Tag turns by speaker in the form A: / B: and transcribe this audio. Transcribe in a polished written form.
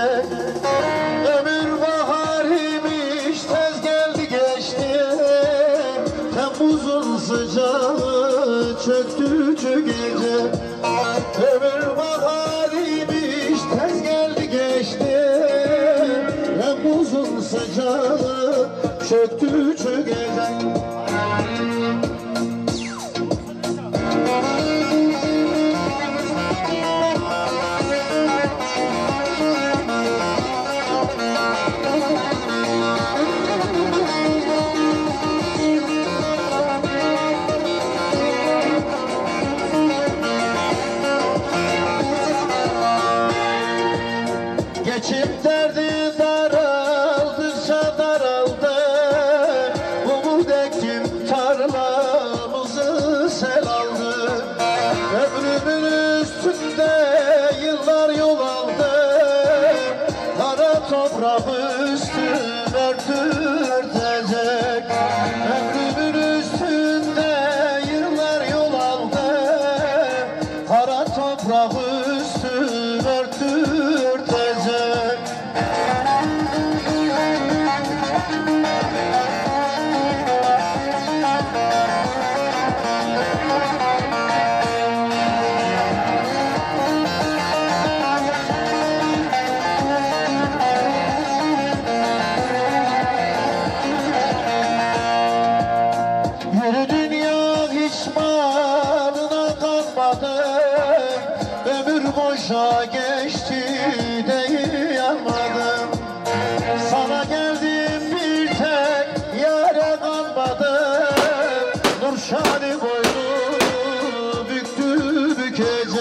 A: Ömür bahar imiş tez geldi geçti. Temmuz'un sıcağı çöktü çö gece. Ömür bahar imiş tez geldi geçti. Temmuz'un sıcağı çöktü çö gece. Geçim derdi daraldıkça daraldı. Umut ektim tarlamızı sel aldı. Ömrümün üstünde yıllar yol aldı. Kara toprağı üstüm örtecek. Ömrümün üstünde yıllar yol aldı. Kara toprağı üstüm örtecek. Yürü dünya hiç malına kalmadı. Ömür boşa geçti diyamadım. Sana geldim bir tek yâre kalmadım. Nurşani boynu büktü bükecek.